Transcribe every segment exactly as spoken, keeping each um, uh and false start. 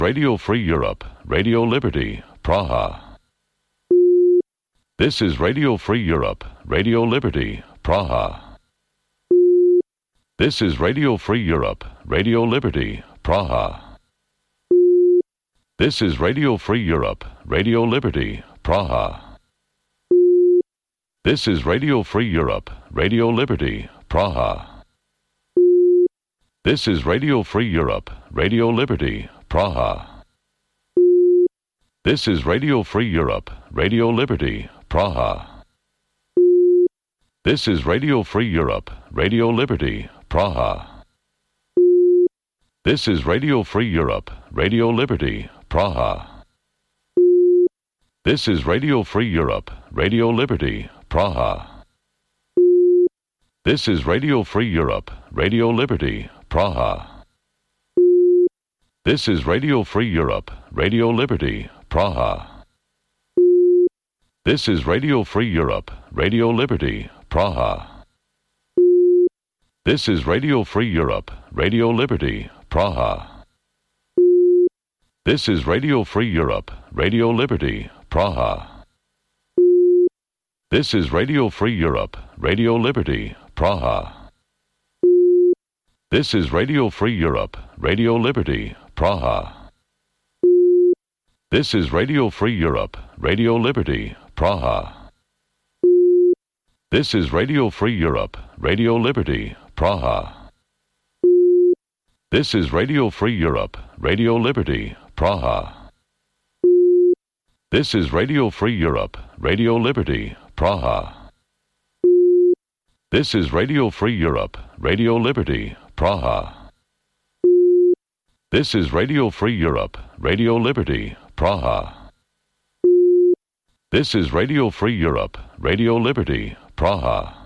Radio Free Europe, Radio Liberty, Praha. This is Radio Free Europe, Radio Liberty, Praha. This is Radio Free Europe, Radio Liberty, Praha. This is Radio Free Europe, Radio Liberty, Praha. This is Radio Free Europe, Radio Liberty, Praha. This is Radio Free Europe, Radio Liberty, Praha. This is Radio Free Europe, Radio Liberty, Praha. This is Radio Free Europe, Radio Liberty, Praha. This is Radio Free Europe, Radio Liberty, Praha. This is Radio Free Europe, Radio Liberty, Praha. This is Radio Free Europe, Radio Liberty, Praha. This is Radio Free Europe, Radio Liberty, Praha. This is Radio Free Europe, Radio Liberty, Praha. This is Radio Free Europe, Radio Liberty, Praha. This is Radio Free Europe, Radio Liberty, Praha. This is Radio Free Europe, Radio Liberty, Praha. This is Radio Free Europe, Radio Liberty, Praha. This is Radio Free Europe, Radio Liberty, Praha. This is Radio Free Europe, Radio Liberty, Praha. This is Radio Free Europe, Radio Liberty, Praha. This is Radio Free Europe, Radio Liberty, Praha. This is Radio Free Europe, Radio Liberty, Praha. This is Radio Free Europe, Radio Liberty, Praha. This is Radio Free Europe, Radio Liberty, Praha.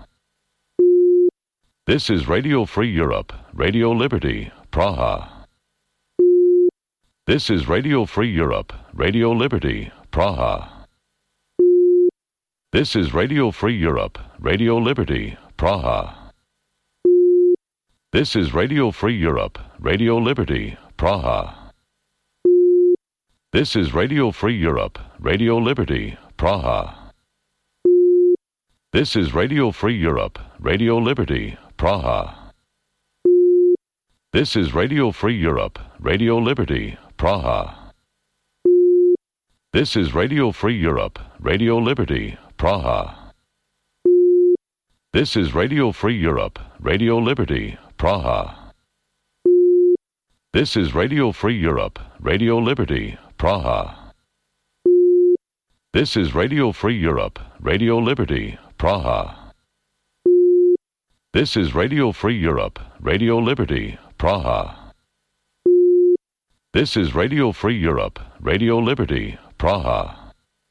This is Radio Free Europe, Radio Liberty, Praha. This is Radio Free Europe, Radio Liberty, Praha. This is Radio Free Europe, Radio Liberty, Praha. This is Radio Free Europe, Radio Liberty, Praha. This is Radio Free Europe, Radio Liberty, Praha. This is Radio Free Europe, Radio Liberty, Praha. This is Radio Free Europe, Radio Liberty, Praha. This is Radio Free Europe, Radio Liberty, Praha. This is Radio Free Europe, Radio Liberty, Praha. This is Radio Free Europe, Radio Liberty, Praha. This is Radio Free Europe, Radio Liberty, Praha. This is Radio Free Europe, Radio Liberty, Praha. This is Radio Free Europe, Radio Liberty, Praha.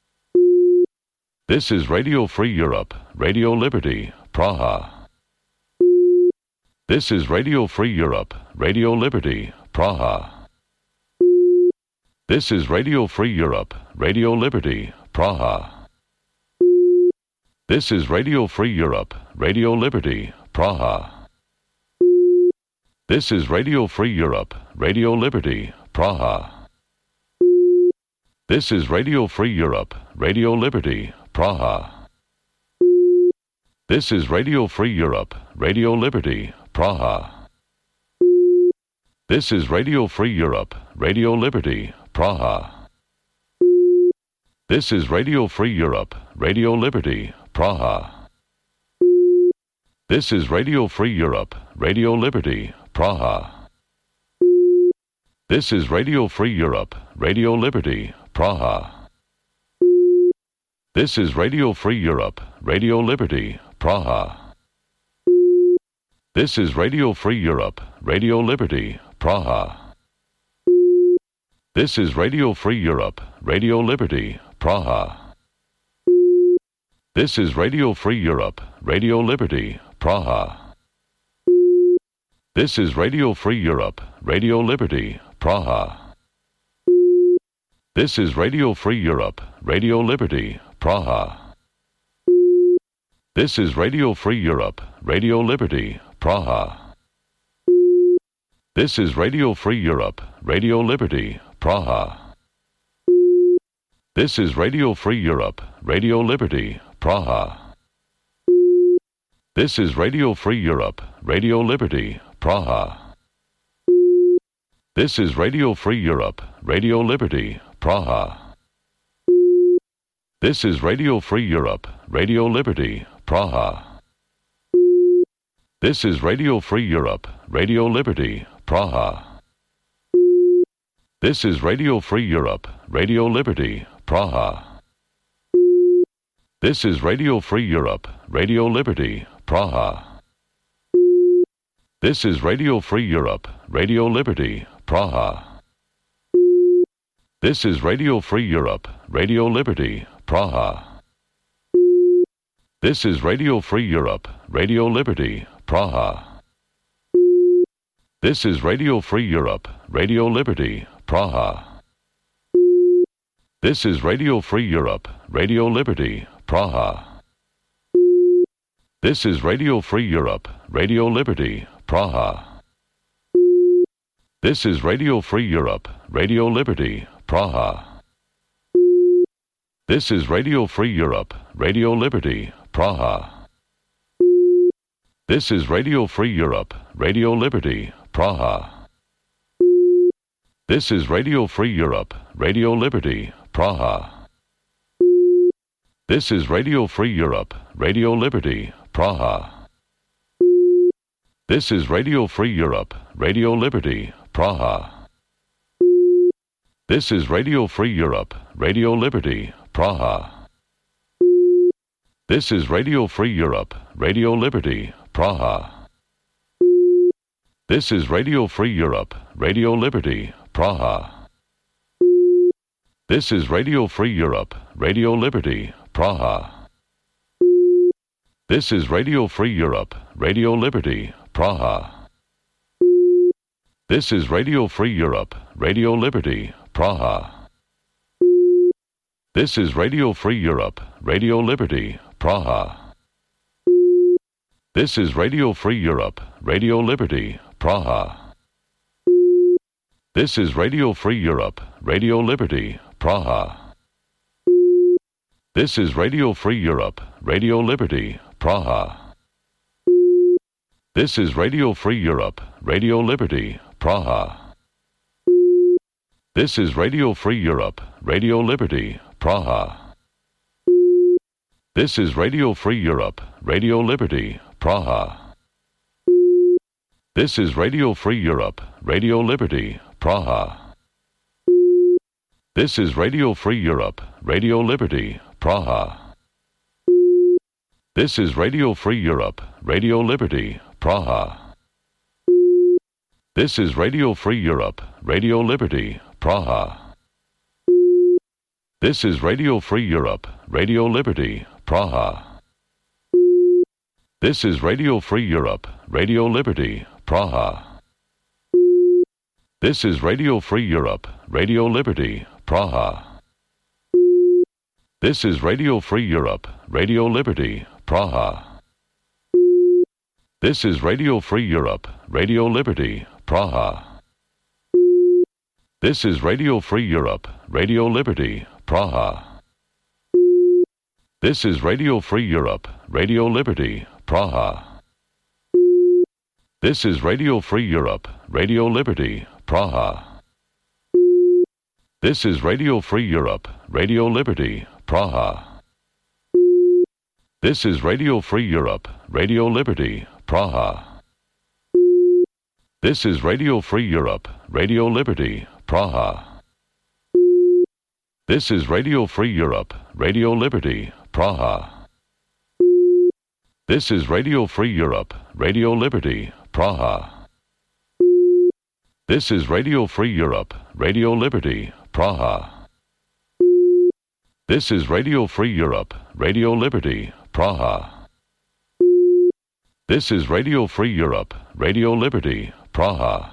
This is Radio Free Europe, Radio Liberty, Praha. This is Radio Free Europe, Radio Liberty, Praha. This is Radio Free Europe, Radio Liberty, Praha. This is Radio Free Europe, Radio Liberty, Praha. This is Radio Free Europe, Radio Liberty, Praha. This is Radio Free Europe, Radio Liberty, Praha. This is Radio Free Europe, Radio Liberty, Praha. This is Radio Free Europe, Radio Liberty, Praha. This is Radio Free Europe, Radio Liberty, Praha. This is Radio Free Europe, Radio Liberty, Praha. This is Radio Free Europe, Radio Liberty, Praha. This is Radio Free Europe, Radio Liberty, Praha. This is Radio Free Europe, Radio Liberty, Praha. This is Radio Free Europe, Radio Liberty, Praha. This is Radio Free Europe, Radio Liberty, Praha. This is Radio Free Europe, Radio Liberty, Praha. This is Radio Free Europe, Radio Liberty, Praha. This is Radio Free Europe, Radio Liberty, Praha. This is Radio Free Europe, Radio Liberty, Praha. This is Radio Free Europe, Radio Liberty, Praha. This is Radio Free Europe, Radio Liberty, Praha. This is Radio Free Europe, Radio Liberty, Praha. This is Radio Free Europe, Radio Liberty, Praha. This is Radio Free Europe, Radio Liberty, Praha. This is Radio Free Europe, Radio Liberty, Praha. This is Radio Free Europe, Radio Liberty, Praha. This is Radio Free Europe, Radio Liberty, Praha. This is Radio Free Europe, Radio Liberty, Praha. This is Radio Free Europe, Radio Liberty, Praha. This is Radio Free Europe, Radio Liberty, Praha. This is Radio Free Europe, Radio Liberty, Praha. This is Radio Free Europe, Radio Liberty, Praha. This is Radio Free Europe, Radio Liberty, Praha. This is Radio Free Europe, Radio Liberty, Praha. This is Radio Free Europe, Radio Liberty, Praha. This is Radio Free Europe, Radio Liberty, Praha. This is Radio Free Europe, Radio Liberty, Praha. This is Radio Free Europe, Radio Liberty, Praha. This is Radio Free Europe, Radio Liberty, Praha. This is Radio Free Europe, Radio Liberty, Praha. This is Radio Free Europe, Radio Liberty, Praha. This is Radio Free Europe, Radio Liberty, Praha. This is Radio Free Europe, Radio Liberty, Praha. This is Radio Free Europe, Radio Liberty, Praha. This is Radio Free Europe, Radio Liberty, Praha. This is Radio Free Europe, Radio Liberty, Praha. This is Radio Free Europe, Radio Liberty, Praha. This is Radio Free Europe, Radio Liberty, Praha. This is Radio Free Europe, Radio Liberty, Praha. This is Radio Free Europe, Radio Liberty, Praha. This is Radio Free Europe, Radio Liberty, Praha. This is Radio Free Europe, Radio Liberty, Praha. This is Radio Free Europe, Radio Liberty, Praha. This is Radio Free Europe, Radio Liberty, Praha. This is Radio Free Europe, Radio Liberty, Praha. This is Radio Free Europe, Radio Liberty, Praha. This is Radio Free Europe, Radio Liberty, Praha. This is Radio Free Europe, Radio Liberty, Praha. This is Radio Free Europe, Radio Liberty, Praha. This is Radio Free Europe, Radio Liberty, Praha. This is Radio Free Europe, Radio Liberty, Praha. This is Radio Free Europe, Radio Liberty, Praha. This is Radio Free Europe, Radio Liberty, Praha. This is Radio Free Europe, Radio Liberty, Praha. This is Radio Free Europe, Radio Liberty, Praha. This is Radio Free Europe, Radio Liberty, Praha. This is Radio Free Europe, Radio Liberty, Praha. This is Radio Free Europe, Radio Liberty, Praha. This is Radio Free Europe, Radio Liberty, Praha. This is Radio Free Europe, Radio Liberty, Praha. This is Radio Free Europe, Radio Liberty, Praha.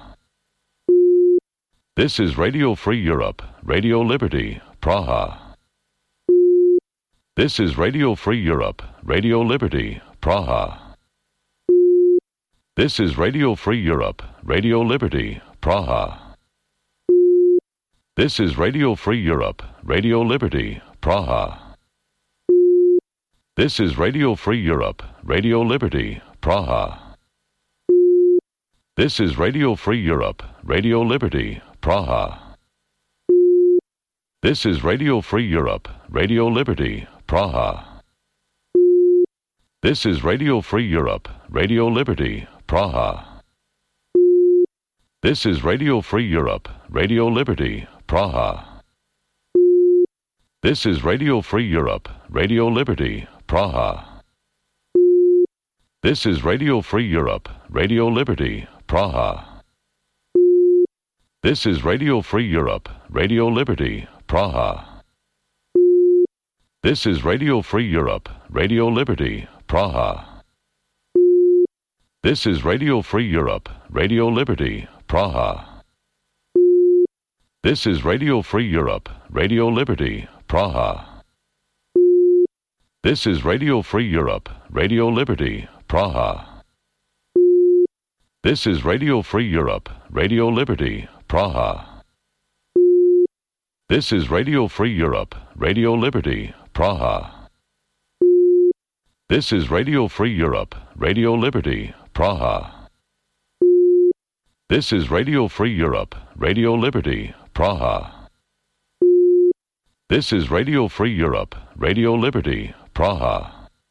This is Radio Free Europe, Radio Liberty, Praha. This is Radio Free Europe, Radio Liberty, Praha. This is Radio Free Europe, Radio Liberty, Praha. This is Radio Free Europe, Radio Liberty, Praha. This is Radio Free Europe, Radio Liberty, Praha. This is Radio Free Europe, Radio Liberty, Praha. This is Radio Free Europe, Radio Liberty, Praha. This is Radio Free Europe, Radio Liberty, Praha. This is Radio Free Europe, Radio Liberty, Praha. This is Radio Free Europe, Radio Liberty, Praha. This is Radio Free Europe, Radio Liberty, Praha. This is Radio Free Europe, Radio Liberty, Praha. This is Radio Free Europe, Radio Liberty, Praha. This is Radio Free Europe, Radio Liberty, Praha. This is Radio Free Europe, Radio Liberty, Praha. This is Radio Free Europe, Radio Liberty, Praha. This is Radio Free Europe, Radio Liberty, Praha. This is Radio Free Europe, Radio Liberty, Praha. This is Radio Free Europe, Radio Liberty, Praha. This is Radio Free Europe, Radio Liberty, Praha. This is Radio Free Europe, Radio Liberty, Praha.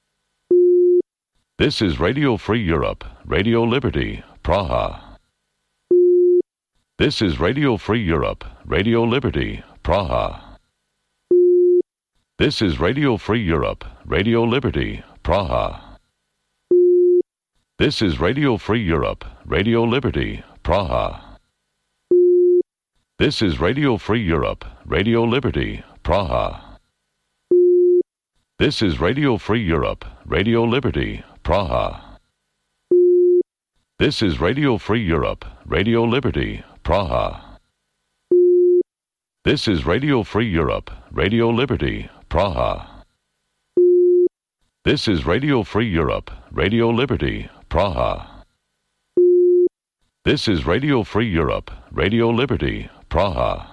This is Radio Free Europe, Radio Liberty, Praha. This is Radio Free Europe, Radio Liberty, Praha. This is Radio Free Europe, Radio Liberty, Praha. This is Radio Free Europe, Radio Liberty, Praha. This is Radio Free Europe, Radio Liberty, Praha. This is Radio Free Europe, Radio Liberty, Praha. This is Radio Free Europe, Radio Liberty, Praha. This is Radio Free Europe, Radio Liberty, Praha. This is Radio Free Europe, Radio Liberty, Praha. This is Radio Free Europe, Radio Liberty, Praha.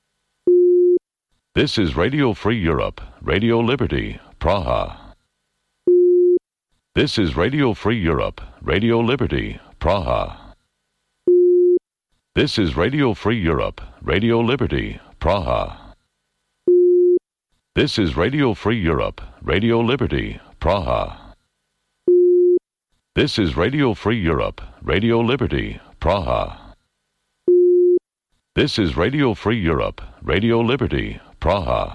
This is Radio Free Europe, Radio Liberty, Praha. This is Radio Free Europe, Radio Liberty, Praha. This is Radio Free Europe, Radio Liberty, Praha. This is Radio Free Europe, Radio Liberty, Praha. This is Radio Free Europe, Radio Liberty, Praha. This is Radio Free Europe, Radio Liberty, Praha.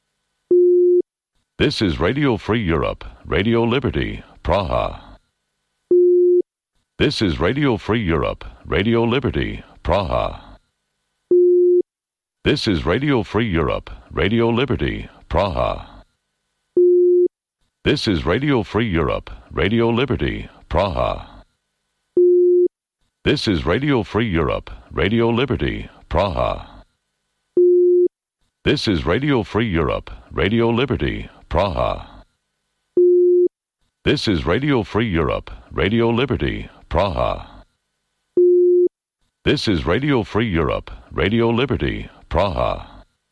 This is Radio Free Europe, Radio Liberty, Praha. This is Radio Free Europe, Radio Liberty, Praha. This is Radio Free Europe, Radio Liberty, Praha. This is Radio Free Europe, Radio Liberty, Praha. This is Radio Free Europe, Radio Liberty, Praha. This is Radio Free Europe, Radio Liberty, Praha. This is Radio Free Europe, Radio Liberty, Praha. This is Radio Free Europe, Radio Liberty, Praha.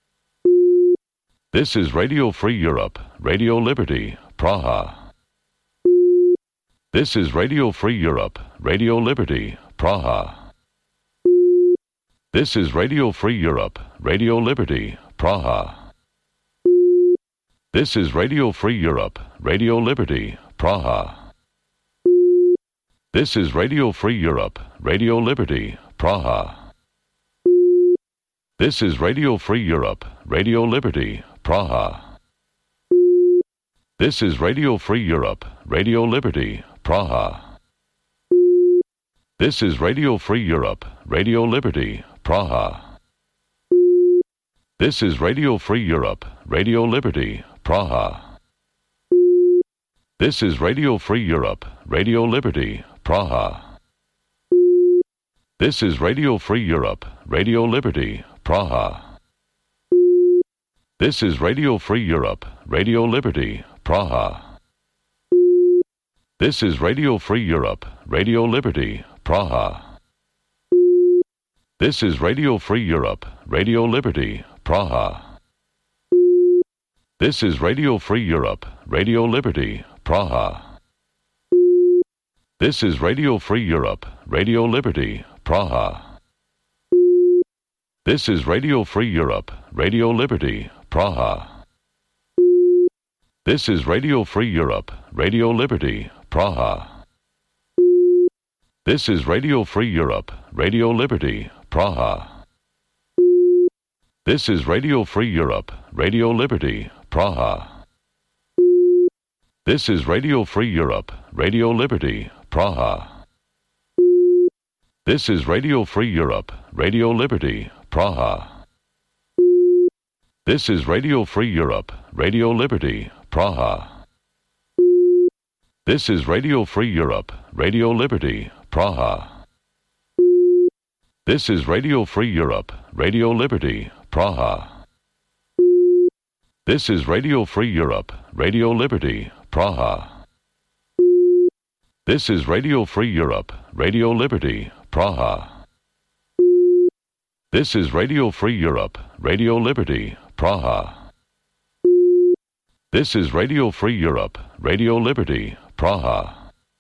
This is Radio Free Europe, Radio Liberty, Praha. This is Radio Free Europe, Radio Liberty, Praha. This is Radio Free Europe, Radio Liberty, Praha. This is Radio Free Europe, Radio Liberty, Praha. This is Radio Free Europe, Radio Liberty, Praha. This is Radio Free Europe, Radio Liberty, Praha. This is Radio Free Europe, Radio Liberty, Praha. This is Radio Free Europe, Radio Liberty, Praha. This is Radio Free Europe, Radio Liberty, Praha. This is Radio Free Europe, Radio Liberty, Praha. This is Radio Free Europe, Radio Liberty, Praha. This is Radio Free Europe, Radio Liberty, Praha. This is Radio Free Europe, Radio Liberty, Praha. This is Radio Free Europe, Radio Liberty, Praha. This is Radio Free Europe, Radio Liberty, Praha. This is Radio Free Europe, Radio Liberty, Praha. This is Radio Free Europe, Radio Liberty, Praha. This is Radio Free Europe, Radio Liberty, Praha. This is Radio Free Europe, Radio Liberty, Praha. This is Radio Free Europe, Radio Liberty, Praha. This is Radio Free Europe, Radio Liberty, Praha. This is Radio Free Europe, Radio Liberty, Praha. This is Radio Free Europe, Radio Liberty, Praha. This is Radio Free Europe, Radio Liberty, Praha. This is Radio Free Europe, Radio Liberty, Praha. This is Radio Free Europe, Radio Liberty, Praha. This is Radio Free Europe, Radio Liberty, Praha. This is Radio Free Europe, Radio Liberty, Praha. This is Radio Free Europe, Radio Liberty, Praha.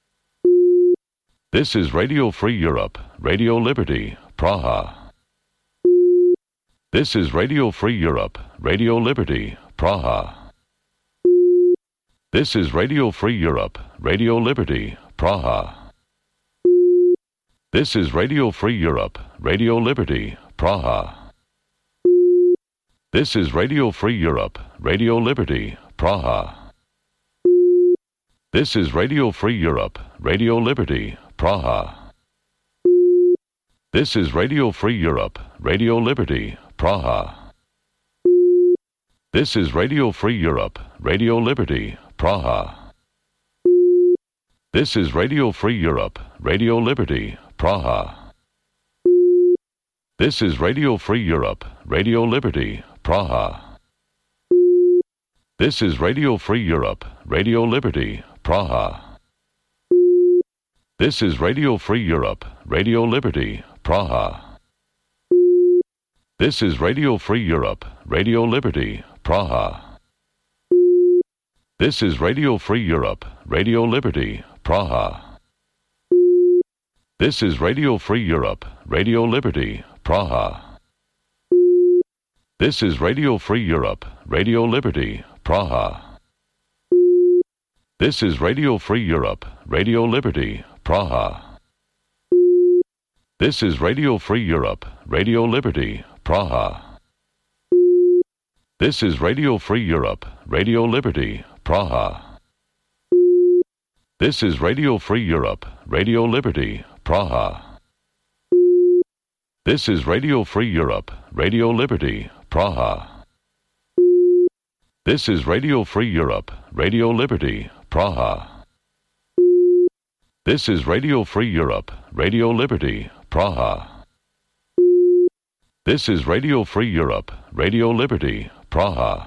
This is Radio Free Europe, Radio Liberty, Praha. This is Radio Free Europe, Radio Liberty, Praha. This is Radio Free Europe, Radio Liberty, Praha. This is Radio Free Europe, Radio Liberty, Praha. This is Radio Free Europe, Radio Liberty, Praha. This is Radio Free Europe, Radio Liberty, Praha. This is Radio Free Europe, Radio Liberty, Praha. This is Radio Free Europe, Radio Liberty, Praha. This is Radio Free Europe, Radio Liberty, Praha. This is Radio Free Europe, Radio Liberty, Praha. This is Radio Free Europe, Radio Liberty, Praha. This is Radio Free Europe, Radio Liberty, Praha. This is Radio Free Europe, Radio Liberty, Praha. This is Radio Free Europe, Radio Liberty, Praha. This is Radio Free Europe, Radio Liberty, Praha. This is Radio Free Europe, Radio Liberty, Praha. This is Radio Free Europe, Radio Liberty, Praha. This is Radio Free Europe, Radio Liberty, Praha. This is Radio Free Europe, Radio Liberty, Praha. This is Radio Free Europe, Radio Liberty, Praha. This is Radio Free Europe, Radio Liberty, Praha. This is Radio Free Europe, Radio Liberty, Praha. This is Radio Free Europe, Radio Liberty, Praha. This is Radio Free Europe, Radio Liberty, Praha.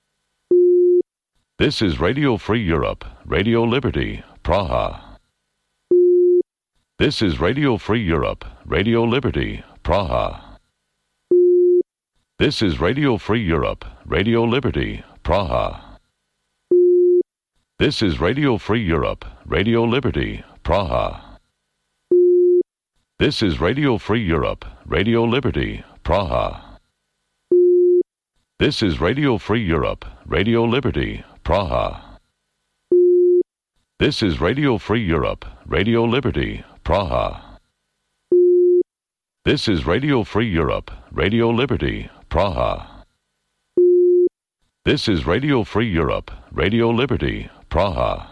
This is Radio Free Europe, Radio Liberty, Praha. This is Radio Free Europe, Radio Liberty, Praha. This is Radio Free Europe, Radio Liberty, Praha. This is Radio Free Europe, Radio Liberty, Praha. This is Radio Free Europe, Radio Liberty, Praha. This is Radio Free Europe, Radio Liberty, Praha. This is Radio Free Europe, Radio Liberty, Praha. This is Radio Free Europe, Radio Liberty, Praha. This is Radio Free Europe, Radio Liberty, Praha.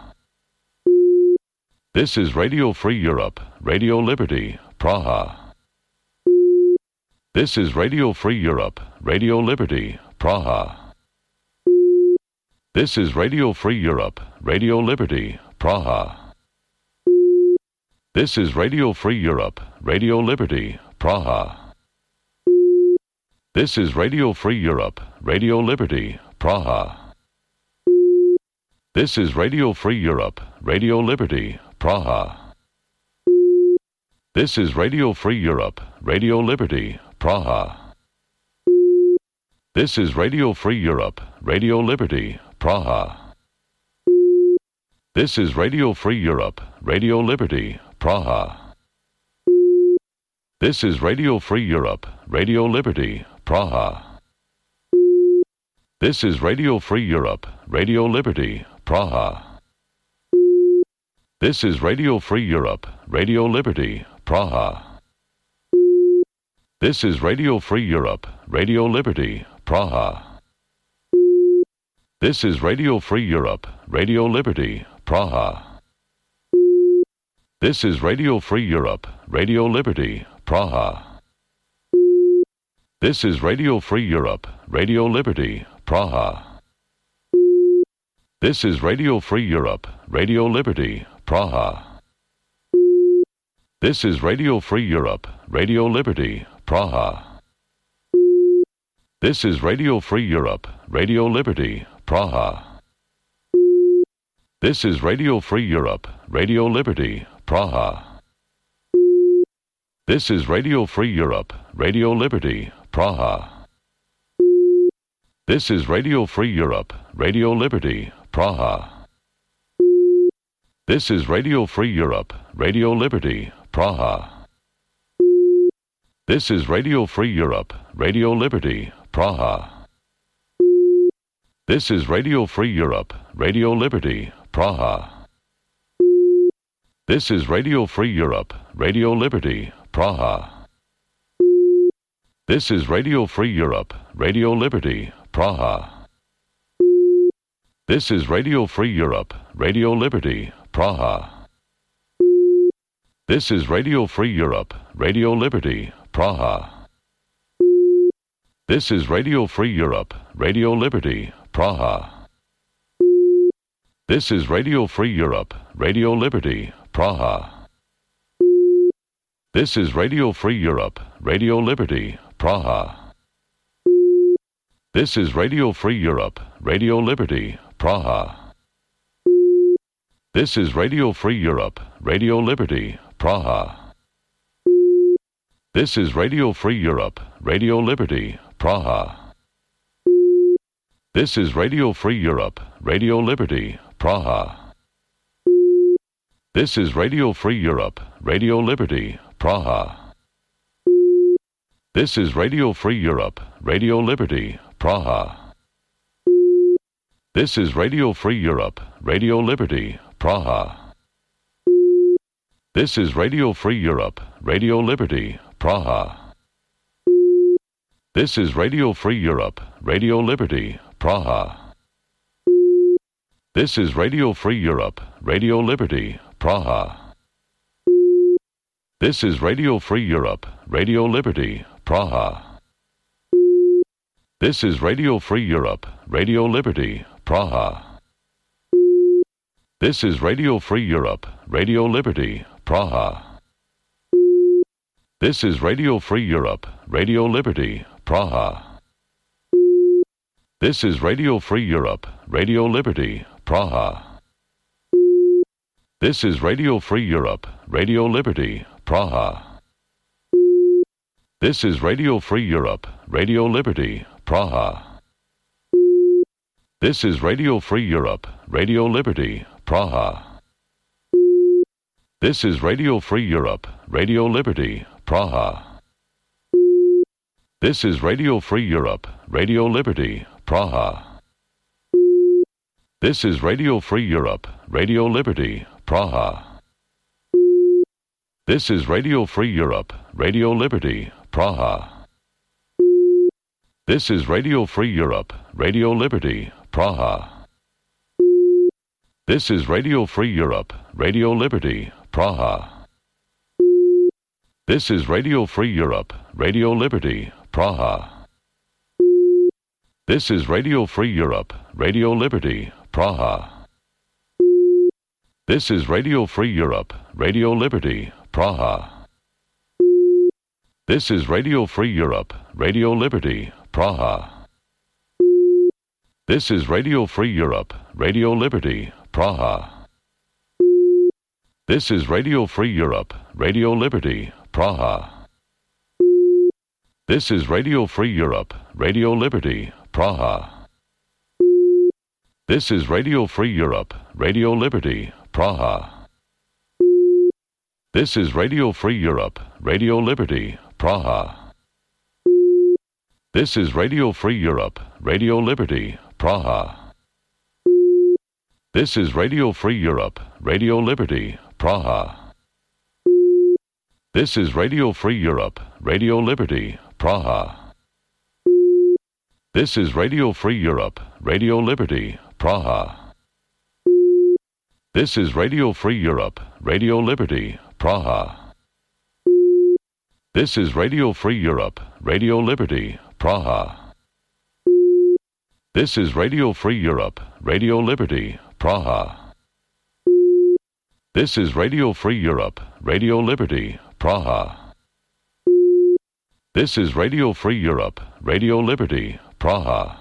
This is Radio Free Europe, Radio Liberty, Praha. This is Radio Free Europe, Radio Liberty, Praha. This is Radio Free Europe, Radio Liberty, Praha. This is Radio Free Europe, Radio Liberty, Praha. This is Radio Free Europe, Radio Liberty, Praha. This is Radio Free Europe, Radio Liberty, Praha. This is Radio Free Europe, Radio Liberty, Praha. This is Radio Free Europe, Radio Liberty, Praha. This is Radio Free Europe, Radio Liberty, Praha. This is Radio Free Europe, Radio Liberty, Praha. This is Radio Free Europe, Radio Liberty, Praha. This is Radio Free Europe, Radio Liberty, Praha. This is Radio Free Europe, Radio Liberty, Praha. This is Radio Free Europe, Radio Liberty, Praha. This is Radio Free Europe, Radio Liberty, Praha. This is Radio Free Europe, Radio Liberty, Praha. This is Radio Free Europe, Radio Liberty, Praha. This is Radio Free Europe, Radio Liberty, Praha. This is Radio Free Europe, Radio Liberty, Praha. This is Radio Free Europe, Radio Liberty, Praha. This is Radio Free Europe, Radio Liberty, Praha. This is Radio Free Europe, Radio Liberty, Praha. This is Radio Free Europe, Radio Liberty, Praha. This is Radio Free Europe, Radio Liberty, Praha. This is Radio Free Europe, Radio Liberty, Praha. This is Radio Free Europe, Radio Liberty, Praha. This is Radio Free Europe, Radio Liberty, Praha. This is Radio Free Europe, Radio Liberty, Praha. This is Radio Free Europe, Radio Liberty, Praha. This is Radio Free Europe, Radio Liberty, Praha. This is Radio Free Europe, Radio Liberty, Praha. This is Radio Free Europe, Radio Liberty, Praha. This is Radio Free Europe, Radio Liberty, Praha. This is Radio Free Europe, Radio Liberty, Praha. This is Radio Free Europe, Radio Liberty, Praha. This is Radio Free Europe, Radio Liberty, Praha. This is Radio Free Europe, Radio Liberty, Praha. This is Radio Free Europe, Radio Liberty, Praha. This is Radio Free Europe, Radio Liberty, Praha. This is Radio Free Europe, Radio Liberty, Praha. This is Radio Free Europe, Radio Liberty, Praha. This is Radio Free Europe, Radio Liberty, Praha. This is Radio Free Europe, Radio Liberty, Praha. This is Radio Free Europe, Radio Liberty, Praha. This is Radio Free Europe, Radio Liberty, Praha. This is Radio Free Europe, Radio Liberty, Praha. This is Radio Free Europe, Radio Liberty, Praha. This is Radio Free Europe, Radio Liberty, Praha. This is Radio Free Europe, Radio Liberty, Praha. This is Radio Free Europe, Radio Liberty, Praha. This is Radio Free Europe, Radio Liberty, Praha. This is Radio Free Europe, Radio Liberty, Praha. This is Radio Free Europe, Radio Liberty, Praha. This is Radio Free Europe, Radio Liberty, Praha. This is Radio Free Europe, Radio Liberty, Praha. This is Radio Free Europe, Radio Liberty, Praha. This is Radio Free Europe, Radio Liberty, Praha. This is Radio Free Europe, Radio Liberty, Praha. This is Radio Free Europe, Radio Liberty, Praha. This is Radio Free Europe, Radio Liberty, Praha. This is Radio Free Europe, Radio Liberty, Praha. This is Radio Free Europe, Radio Liberty, Praha. This is Radio Free Europe, Radio Liberty, Praha. This is Radio Free Europe, Radio Liberty, Praha. This is Radio Free Europe, Radio Liberty, Praha. This is Radio Free Europe, Radio Liberty, Praha. This is Radio Free Europe, Radio Liberty, Praha. This is Radio Free Europe, Radio Liberty, Praha. This is Radio Free Europe, Radio Liberty, Praha. This is Radio Free Europe, Radio Liberty, Praha. This is Radio Free Europe, Radio Liberty, Praha. This is Radio Free Europe, Radio Liberty, Praha. This is Radio Free Europe, Radio Liberty, Praha. This is Radio Free Europe, Radio Liberty, Praha.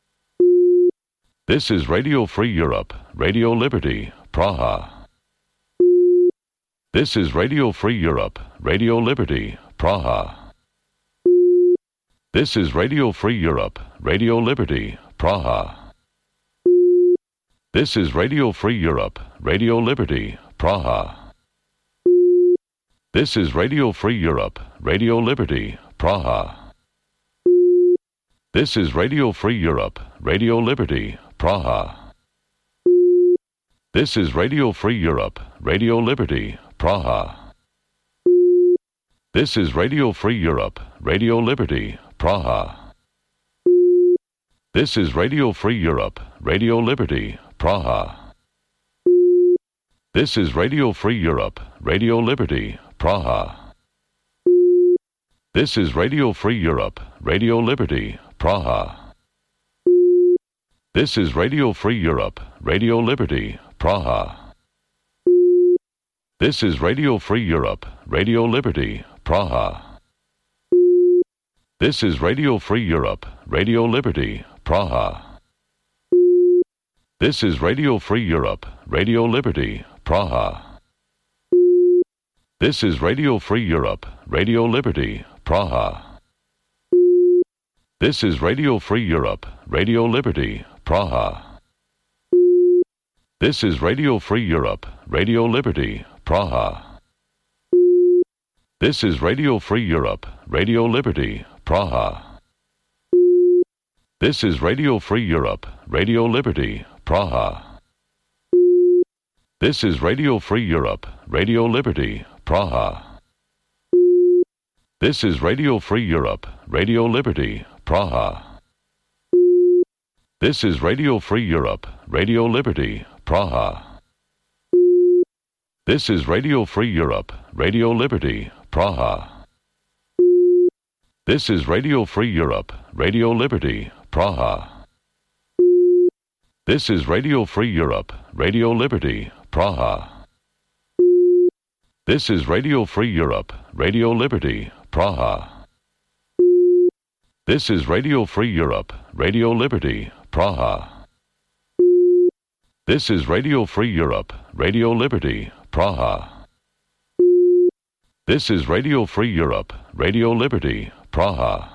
This is Radio Free Europe, Radio Liberty, Praha. This is Radio Free Europe, Radio Liberty, Praha. This is Radio Free Europe, Radio Liberty, Praha. This is Radio Free Europe, Radio Liberty, Praha. This is Radio Free Europe, Radio Liberty, Praha. This is Radio Free Europe, Radio Liberty, Praha. This is Radio Free Europe, Radio Liberty, Praha. This is Radio Free Europe, Radio Liberty, Praha. This is Radio Free Europe, Radio Liberty, Praha. This is Radio Free Europe, Radio Liberty, Praha. This is Radio Free Europe, Radio Liberty, Praha. This is Radio Free Europe, Radio Liberty, Praha. This is Radio Free Europe, Radio Liberty, Praha. This is Radio Free Europe, Radio Liberty, Praha. This is Radio Free Europe, Radio Liberty, Praha. This is Radio Free Europe, Radio Liberty, Praha. This is Radio Free Europe, Radio Liberty, Praha. This is Radio Free Europe, Radio Liberty, Praha. This is Radio Free Europe, Radio Liberty, Praha. This is Radio Free Europe, Radio Liberty, Praha. This is Radio Free Europe, Radio Liberty, Praha. This is Radio Free Europe, Radio Liberty, Praha. This is Radio Free Europe, Radio Liberty, Praha. This is Radio Free Europe, Radio Liberty, Praha. This is Radio Free Europe, Radio Liberty, Praha. This is Radio Free Europe, Radio Liberty, Praha. This is Radio Free Europe, Radio Liberty, Praha. This is Radio Free Europe, Radio Liberty, Praha. This is Radio Free Europe, Radio Liberty, Praha. This is Radio Free Europe, Radio Liberty, Praha.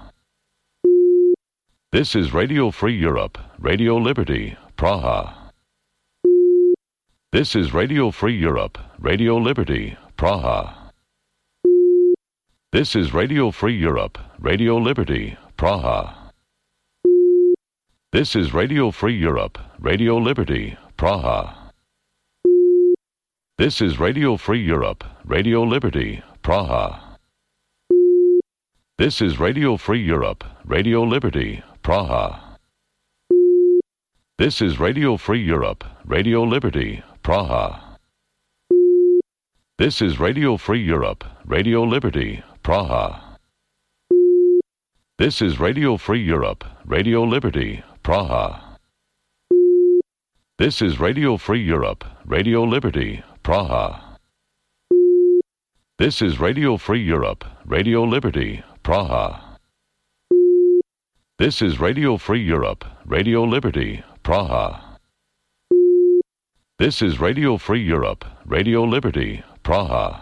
This is Radio Free Europe, Radio Liberty, Praha. This is Radio Free Europe, Radio Liberty, Praha. This is Radio Free Europe, Radio Liberty, Praha. This is Radio Free Europe, Radio Liberty, Praha. This is Radio Free Europe, Radio Liberty, Praha. This is Radio Free Europe, Radio Liberty, Praha. This is Radio Free Europe, Radio Liberty, Praha. This is Radio Free Europe, Radio Liberty, Praha. This is Radio Free Europe, Radio Liberty, Praha. This is Radio Free Europe, Radio Liberty, Praha. This is Radio Free Europe, Radio Liberty, Praha. This is Radio Free Europe, Radio Liberty, Praha. This is Radio Free Europe, Radio Liberty, Praha.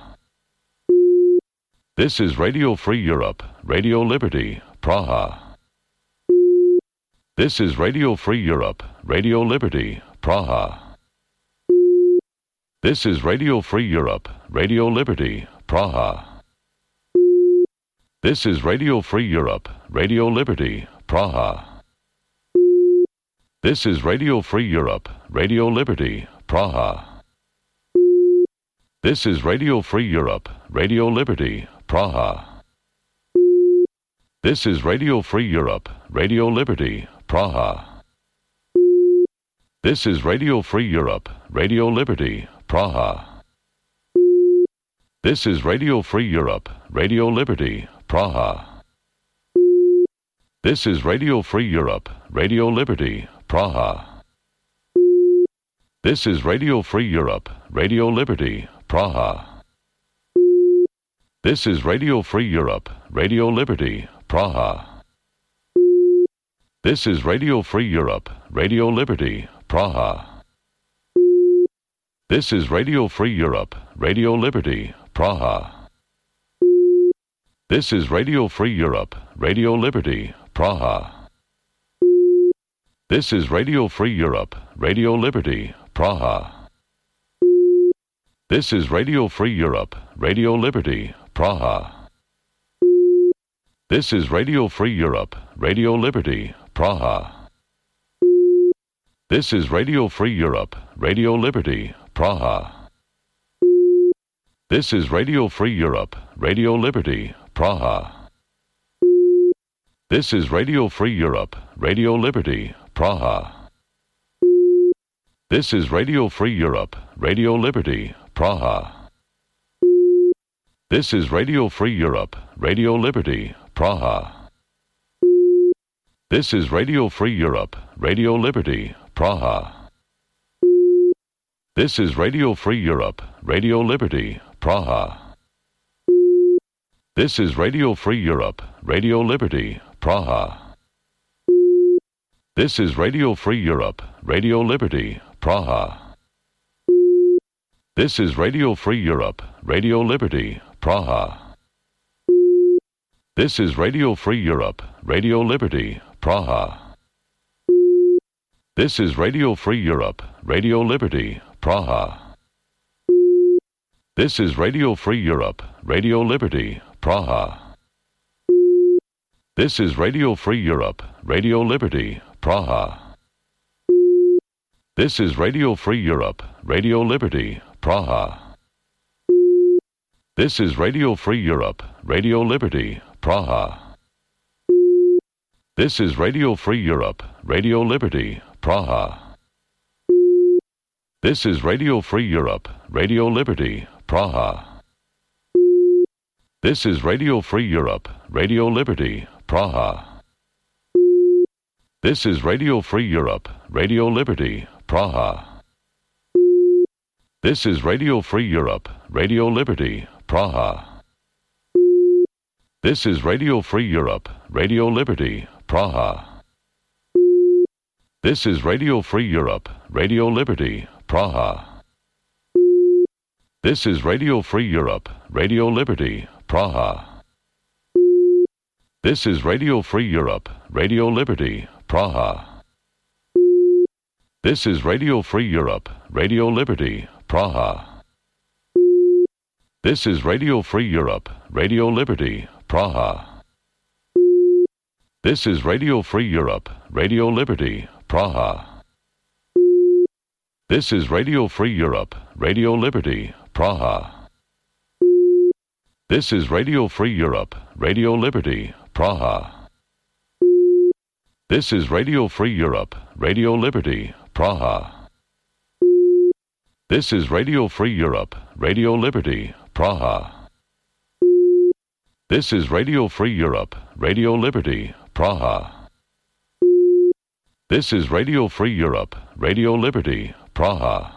This is Radio Free Europe, Radio Liberty, Praha. This is Radio Free Europe, Radio Liberty, Praha. This is Radio Free Europe, Radio Liberty, Praha. This is Radio Free Europe, Radio Liberty, Praha. This is Radio Free Europe, Radio Liberty, Praha. This is Radio Free Europe, Radio Liberty, Praha. This is Radio Free Europe, Radio Liberty, Praha. This is Radio Free Europe, Radio Liberty, Praha. This is Radio Free Europe, Radio Liberty, Praha. This is Radio Free Europe, Radio Liberty, Praha. This is Radio Free Europe, Radio Liberty, Praha. This is Radio Free Europe, Radio Liberty, Praha. This is Radio Free Europe, Radio Liberty, Praha. This is Radio Free Europe, Radio Liberty, Praha. This is Radio Free Europe, Radio Liberty, Praha. This is Radio Free Europe, Radio Liberty, Praha. This is Radio Free Europe, Radio Liberty, Praha. This is Radio Free Europe, Radio Liberty, Praha. This is Radio Free Europe, Radio Liberty, Praha. This is Radio Free Europe, Radio Liberty, Praha. This is Radio Free Europe, Radio Liberty, Praha. This is Radio Free Europe, Radio Liberty, Praha. This is Radio Free Europe, Radio Liberty, Praha. This is Radio Free Europe, Radio Liberty, Praha. This is Radio Free Europe, Radio Liberty, Praha. This is Radio Free Europe, Radio Liberty, Praha. This is Radio Free Europe, Radio Liberty, Praha. This is Radio Free Europe, Radio Liberty, Praha. This is Radio Free Europe, Radio Liberty, Praha. This is Radio Free Europe, Radio Liberty, Praha. This is Radio Free Europe, Radio Liberty, Praha. This is Radio Free Europe, Radio Liberty, Praha. This is Radio Free Europe, Radio Liberty, Praha. This is Radio Free Europe, Radio Liberty, Praha. This is Radio Free Europe, Radio Liberty, Praha. This is Radio Free Europe, Radio Liberty, Praha. This is Radio Free Europe, Radio Liberty, Praha. This is Radio Free Europe, Radio Liberty, Praha. This is Radio Free Europe, Radio Liberty, Praha. This is Radio Free Europe, Radio Liberty, Praha. This is Radio Free Europe, Radio Liberty, Praha. This is Radio Free Europe, Radio Liberty, Praha. This is Radio Free Europe, Radio Liberty, Praha. This is Radio Free Europe, Radio Liberty, Praha. This is Radio Free Europe, Radio Liberty, Praha. This is Radio Free Europe, Radio Liberty, Praha. This is Radio Free Europe, Radio Liberty, Praha. This is Radio Free Europe, Radio Liberty, Praha. This is Radio Free Europe, Radio Liberty, Praha. This is Radio Free Europe, Radio Liberty, Praha. This is Radio Free Europe, Radio Liberty, Praha. This is Radio Free Europe, Radio Liberty, Praha.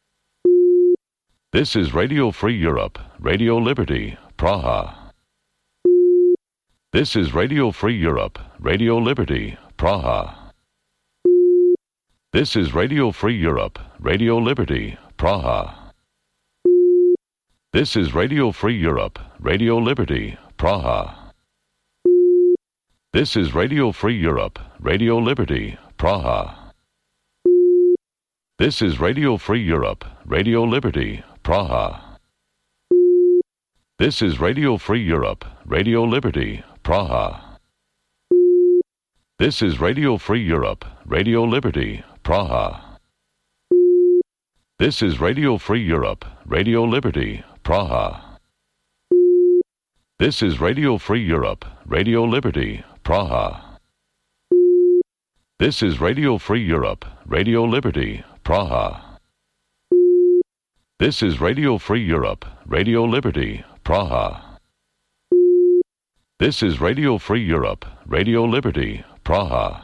This is Radio Free Europe, Radio Liberty, Praha. This is Radio Free Europe, Radio Liberty, Praha. This is Radio Free Europe, Radio Liberty, Praha. This is Radio Free Europe, Radio Liberty, Praha. This is Radio Free Europe, Radio Liberty, Praha. This is Radio Free Europe, Radio Liberty, Praha. This is Radio Free Europe, Radio Liberty, Praha. This is Radio Free Europe, Radio Liberty, Praha. This is Radio Free Europe, Radio Liberty, Praha. This is Radio Free Europe, Radio Liberty, Praha. This is Radio Free Europe, Radio Liberty, Praha. This is Radio Free Europe, Radio Liberty, Praha. This is Radio Free Europe, Radio Liberty, Praha.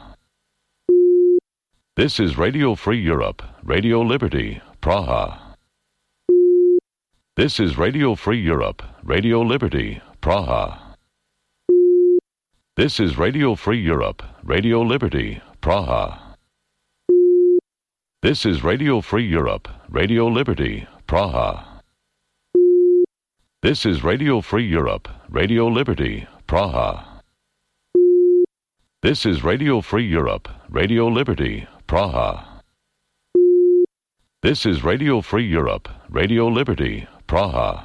This is Radio Free Europe, Radio Liberty, Praha. This is Radio Free Europe, Radio Liberty, Praha. This is Radio Free Europe, Radio Liberty, Praha. This is Radio Free Europe, Radio Liberty, Praha. This is Radio Free Europe, Radio Liberty, Praha. This is Radio Free Europe, Radio Liberty, Praha. This is Radio Free Europe, Radio Liberty, Praha.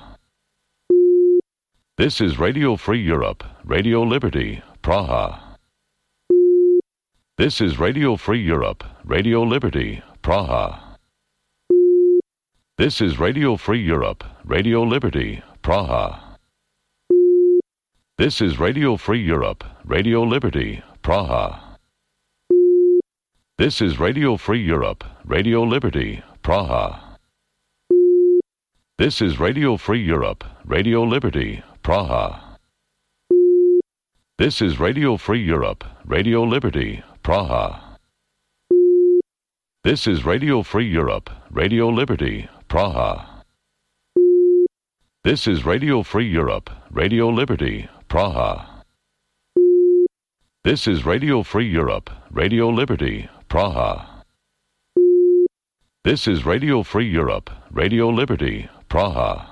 This is Radio Free Europe, Radio Liberty, Praha. This is Radio Free Europe, Radio Liberty, Praha. This is Radio Free Europe, Radio Liberty, Praha. This is Radio Free Europe, Radio Liberty, Praha. This is Radio Free Europe, Radio Liberty, Praha. This is Radio Free Europe, Radio Liberty, Praha. This is Radio Free Europe, Radio Liberty, Praha. This is Radio Free Europe, Radio Liberty, Praha. This is Radio Free Europe, Radio Liberty, Praha. This is Radio Free Europe, Radio Liberty, Praha. This is Radio Free Europe, Radio Liberty, Praha.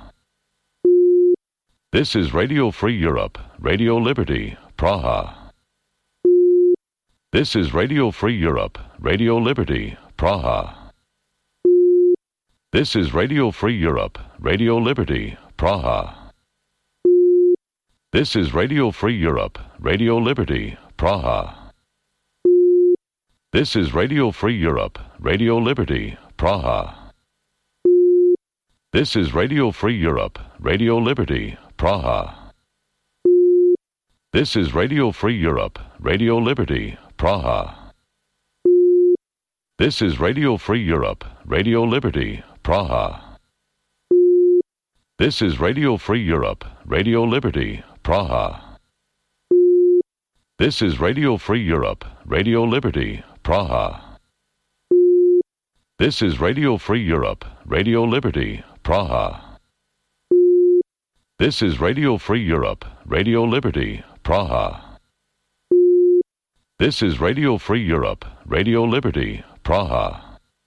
This is Radio Free Europe, Radio Liberty, Praha. This is Radio Free Europe, Radio Liberty, Praha. This is Radio Free Europe, Radio Liberty, Praha. This is Radio Free Europe, Radio Liberty, Praha. This is Radio Free Europe, Radio Liberty, Praha. This is Radio Free Europe, Radio Liberty, Praha. This is Radio Free Europe, Radio Liberty, Praha. This is Radio Free Europe, Radio Liberty, Praha. This is Radio Free Europe, Radio Liberty, Praha. This is Radio Free Europe, Radio Liberty, Praha. This is Radio Free Europe, Radio Liberty, Praha. This is Radio Free Europe, Radio Liberty, Praha. This is Radio Free Europe, Radio Liberty, Praha.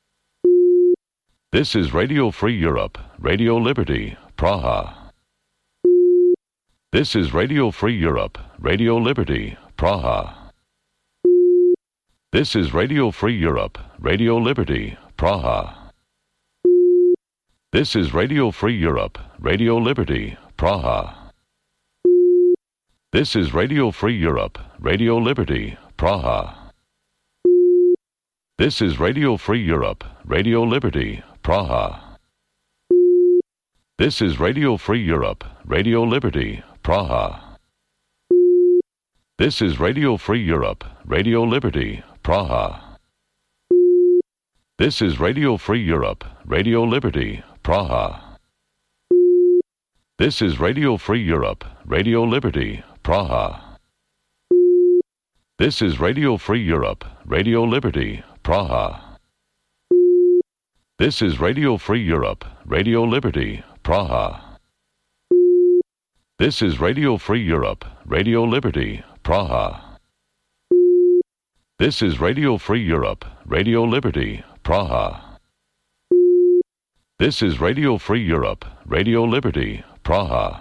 This is Radio Free Europe, Radio Liberty, Praha. This is Radio Free Europe, Radio Liberty, Praha. This is Radio Free Europe, Radio Liberty, Praha. This is Radio Free Europe, Radio Liberty, Praha. This is Radio Free Europe, Radio Liberty, Praha. This is Radio Free Europe, Radio Liberty, Praha. This is Radio Free Europe, Radio Liberty, Praha. This is Radio Free Europe, Radio Liberty, Praha. This is Radio Free Europe, Radio Liberty, Praha. This is Radio Free Europe, Radio Liberty, Praha. This is Radio Free Europe, Radio Liberty, Praha. This is Radio Free Europe, Radio Liberty, Praha. This is Radio Free Europe, Radio Liberty, Praha. This is Radio Free Europe, Radio Liberty, Praha. This is Radio Free Europe, Radio Liberty, Praha.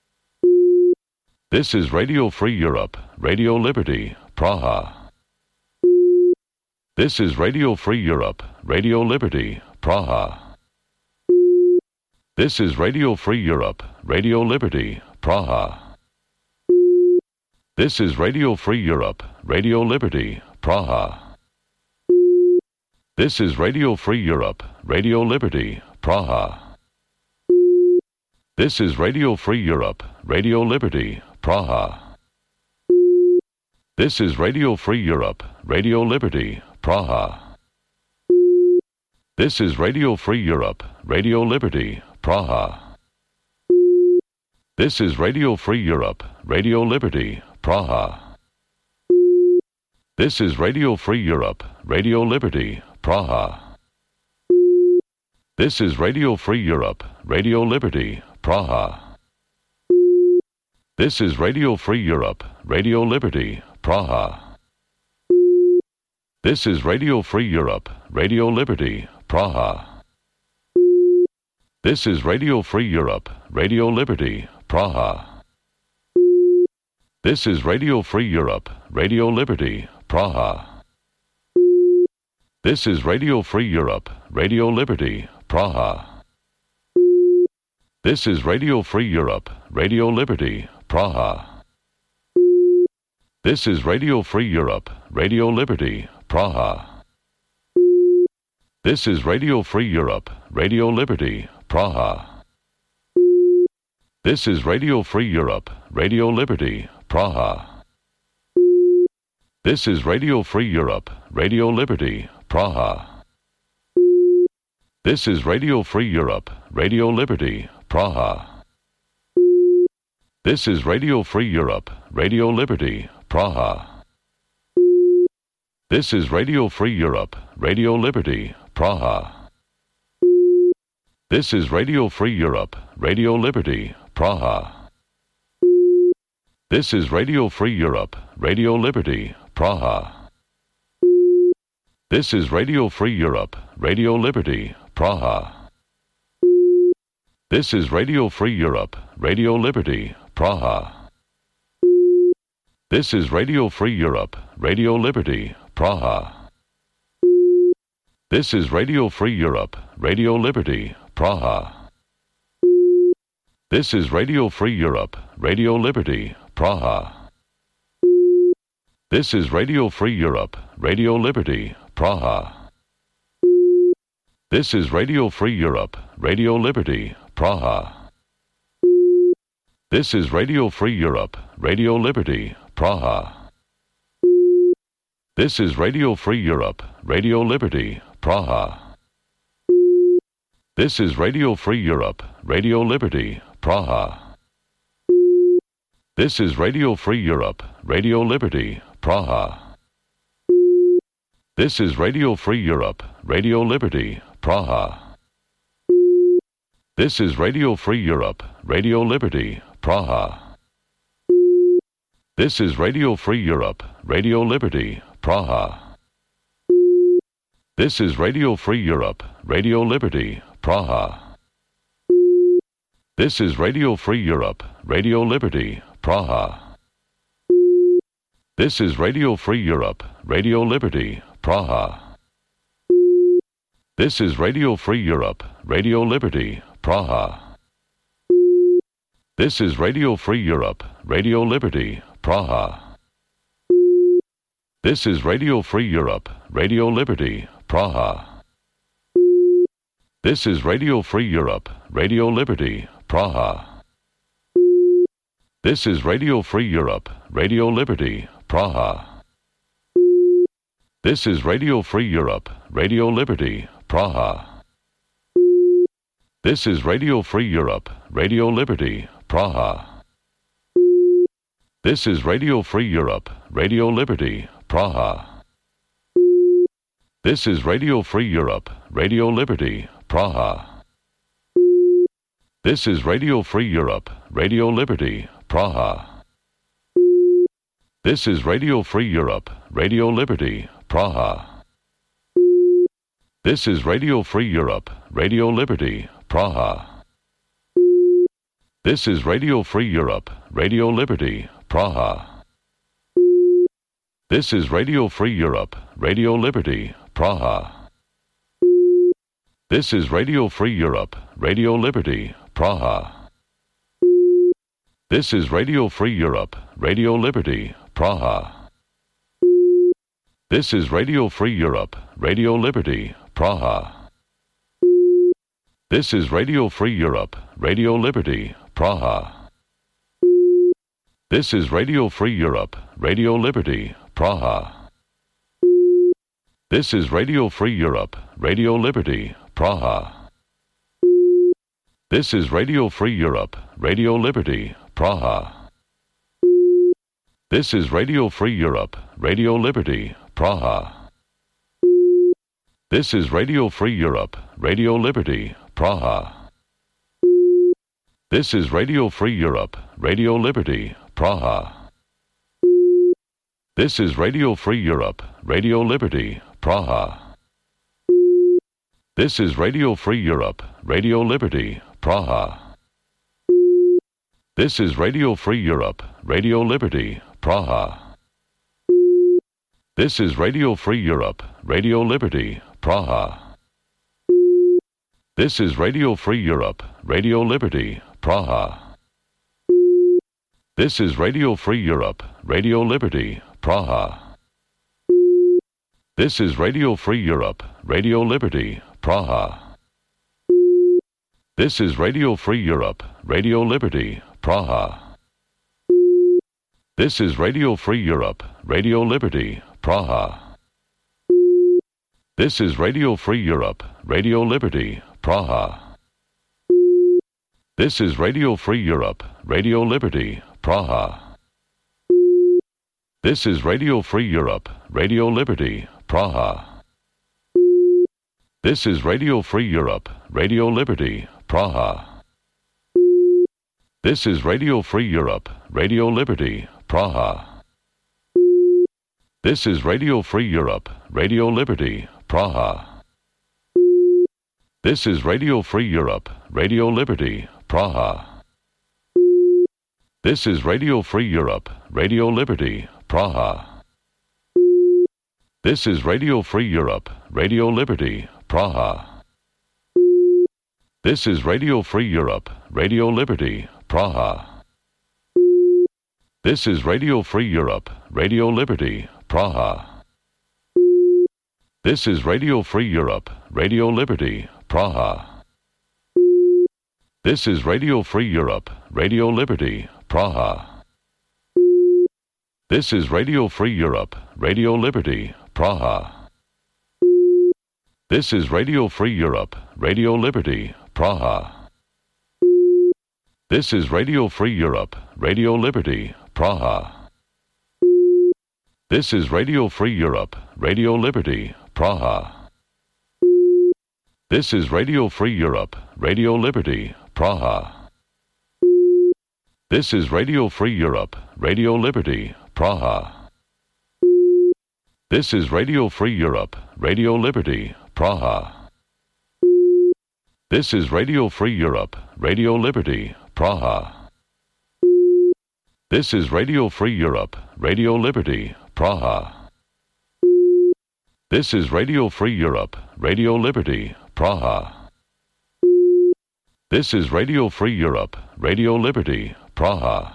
This is Radio Free Europe, Radio Liberty, Praha. This is Radio Free Europe, Radio Liberty, Praha. This is Radio Free Europe, Radio Liberty, Praha. This is Radio Free Europe, Radio Liberty, Praha. This is Radio Free Europe, Radio Liberty, Praha. This is Radio Free Europe, Radio Liberty, Praha. This is Radio Free Europe, Radio Liberty, Praha. This is Radio Free Europe, Radio Liberty, Praha. This is Radio Free Europe, Radio Liberty, Praha. This is Radio Free Europe, Radio Liberty, Praha. This is Radio Free Europe, Radio Liberty, Praha. This is Radio Free Europe, Radio Liberty, Praha. This is Radio Free Europe, Radio Liberty, Praha. This is Radio Free Europe, Radio Liberty, Praha. This is Radio Free Europe, Radio Liberty, Praha. This is Radio Free Europe, Radio Liberty, Praha. This is Radio Free Europe, Radio Liberty, Praha. This is Radio Free Europe, Radio Liberty, Praha. This is Radio Free Europe, Radio Liberty, Praha. This is Radio Free Europe, Radio Liberty, Praha. This is Radio Free Europe, Radio Liberty, Praha. This is Radio Free Europe, Radio Liberty, Praha. This is Radio Free Europe, Radio Liberty, Praha. This is Radio Free Europe, Radio Liberty, Praha. This is Radio Free Europe, Radio Liberty, Praha. This is Radio Free Europe, Radio Liberty, Praha. This is Radio Free Europe, Radio Liberty, Praha. This is Radio Free Europe, Radio Liberty, Praha. This is Radio Free Europe, Radio Liberty, Praha. This is Radio Free Europe, Radio Liberty, Praha. This is Radio Free Europe, Radio Liberty, Praha. This is Radio Free Europe, Radio Liberty, Praha. This is Radio Free Europe, Radio Liberty, Praha. This is Radio Free Europe, Radio Liberty, Praha. This is Radio Free Europe, Radio Liberty, Praha. This is Radio Free Europe, Radio Liberty, Praha. This is Radio Free Europe, Radio Liberty, Praha. This is Radio Free Europe, Radio Liberty, Praha. This is Radio Free Europe, Radio Liberty, Praha. This is Radio Free Europe, Radio Liberty, Praha. This is Radio Free Europe, Radio Liberty, Praha. This is Radio Free Europe, Radio Liberty, Praha. This is Radio Free Europe, Radio Liberty, Praha. This is Radio Free Europe, Radio Liberty, Praha. This is Radio Free Europe, Radio Liberty, Praha. This is Radio Free Europe, Radio Liberty, Praha. This is Radio Free Europe, Radio Liberty, Praha. This is Radio Free Europe, Radio Liberty, Praha. This is Radio Free Europe, Radio Liberty, Praha. This is Radio Free Europe, Radio Liberty, Praha. This is Radio Free Europe, Radio Liberty, Praha. This is Radio Free Europe, Radio Liberty, Praha. This is Radio Free Europe, Radio Liberty, Praha. This is Radio Free Europe, Radio Liberty, Praha. This is Radio Free Europe, Radio Liberty, Praha. This is Radio Free Europe, Radio Liberty, Praha. This is Radio Free Europe, Radio Liberty, Praha. This is Radio Free Europe, Radio Liberty, Praha. This is Radio Free Europe, Radio Liberty, Praha. This is Radio Free Europe, Radio Liberty, Praha. This is Radio Free Europe, Radio Liberty, Praha. This is Radio Free Europe, Radio Liberty, Praha. This is Radio Free Europe, Radio Liberty, Praha. This is Radio Free Europe, Radio Liberty, Praha. This is Radio Free Europe, Radio Liberty, Praha. This is Radio Free Europe, Radio Liberty, Praha. This is Radio Free Europe, Radio Liberty, Praha. This is Radio Free Europe, Radio Liberty, Praha. This is Radio Free Europe, Radio Liberty, Praha. This is Radio Free Europe, Radio Liberty, Praha. This is Radio Free Europe, Radio Liberty, Praha. This is Radio Free Europe, Radio Liberty, Praha. This is Radio Free Europe, Radio Liberty, Praha. This is Radio Free Europe, Radio Liberty, Praha. This is Radio Free Europe, Radio Liberty, Praha. This is Radio Free Europe, Radio Liberty, Praha. This is Radio Free Europe, Radio Liberty, Praha. This is Radio Free Europe, Radio Liberty, Praha. This is Radio Free Europe, Radio Liberty, Praha. This is Radio Free Europe, Radio Liberty, Praha. This is Radio Free Europe, Radio Liberty, Praha. This is Radio Free Europe, Radio Liberty, Praha. This is Radio Free Europe, Radio Liberty, Praha. This is Radio Free Europe, Radio Liberty, Praha. This is Radio Free Europe, Radio Liberty, Praha. This is Radio Free Europe, Radio Liberty, Praha. This is Radio Free Europe, Radio Liberty, Praha. This is Radio Free Europe, Radio Liberty, Praha. This is Radio Free Europe, Radio Liberty, Praha. This is Radio Free Europe, Radio Liberty, Praha. This is Radio Free Europe, Radio Liberty, Praha. This is Radio Free Europe, Radio Liberty, Praha. This is Radio Free Europe, Radio Liberty, Praha. This is Radio Free Europe, Radio Liberty, Praha. This is Radio Free Europe, Radio Liberty, Praha. This is Radio Free Europe, Radio Liberty, Praha. This is Radio Free Europe, Radio Liberty, Praha. This is Radio Free Europe, Radio Liberty, Praha. This is Radio Free Europe, Radio Liberty, Praha. This is Radio Free Europe, Radio Liberty, Praha.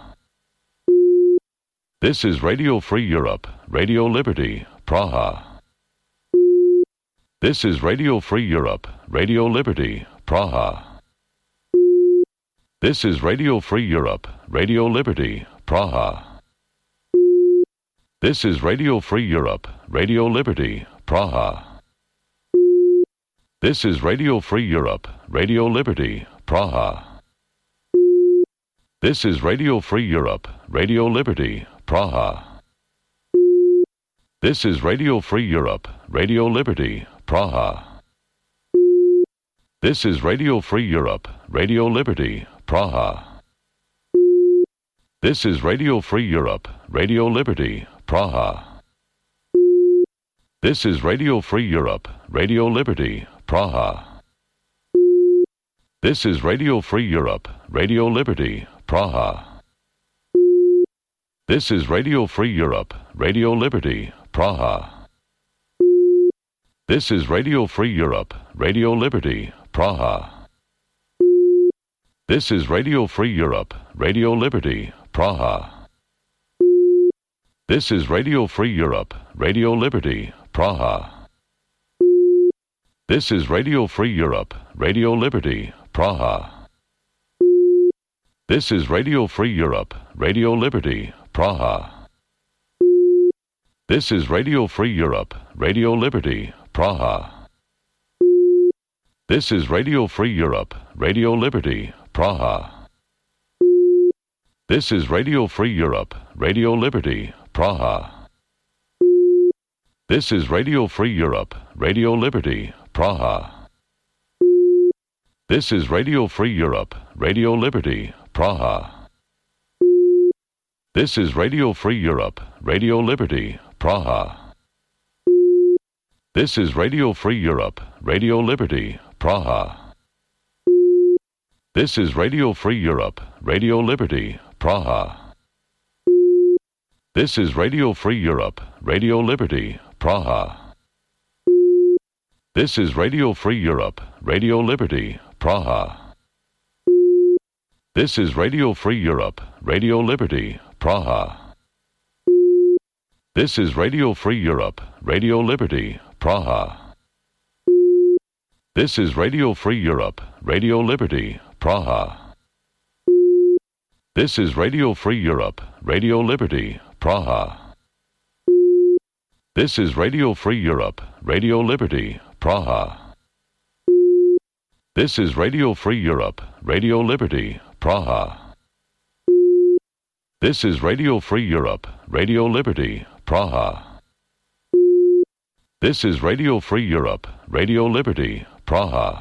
This is Radio Free Europe, Radio Liberty, Praha. This is Radio Free Europe, Radio Liberty, Praha. This is Radio Free Europe, Radio Liberty, Praha. This is Radio Free Europe, Radio Liberty, Praha. This is Radio Free Europe, Radio Liberty, Praha. This is Radio Free Europe, Radio Liberty, Praha. This is Radio Free Europe, Radio Liberty, Praha. This is Radio Free Europe, Radio Liberty, Praha. This is Radio Free Europe, Radio Liberty, Praha. This is Radio Free Europe, Radio Liberty, Praha. This is Radio Free Europe, Radio Liberty, Praha. This is Radio Free Europe, Radio Liberty, Praha. This is Radio Free Europe, Radio Liberty, Praha. This is Radio Free Europe, Radio Liberty, Praha. This is Radio Free Europe, Radio Liberty, Praha. This is Radio Free Europe, Radio Liberty, Praha. This is Radio Free Europe, Radio Liberty, Praha. This is Radio Free Europe, Radio Liberty, Praha. This is Radio Free Europe, Radio Liberty, Praha. This is Radio Free Europe, Radio Liberty, Praha. This is Radio Free Europe, Radio Liberty, Praha. This is Radio Free Europe, Radio Liberty, Praha. This is Radio Free Europe, Radio Liberty, Praha. This is Radio Free Europe, Radio Liberty, Praha. This is Radio Free Europe, Radio Liberty, Praha. This is Radio Free Europe, Radio Liberty, Praha. This is Radio Free Europe, Radio Liberty, Praha. This is Radio Free Europe, Radio Liberty, Praha. This is Radio Free Europe, Radio Liberty, Praha. This is Radio Free Europe, Radio Liberty, Praha. This is Radio Free Europe, Radio Liberty, Praha. This is Radio Free Europe, Radio Liberty, Praha. This is Radio Free Europe, Radio Liberty, Praha. This is Radio Free Europe, Radio Liberty, Praha. This is Radio Free Europe, Radio Liberty, Praha.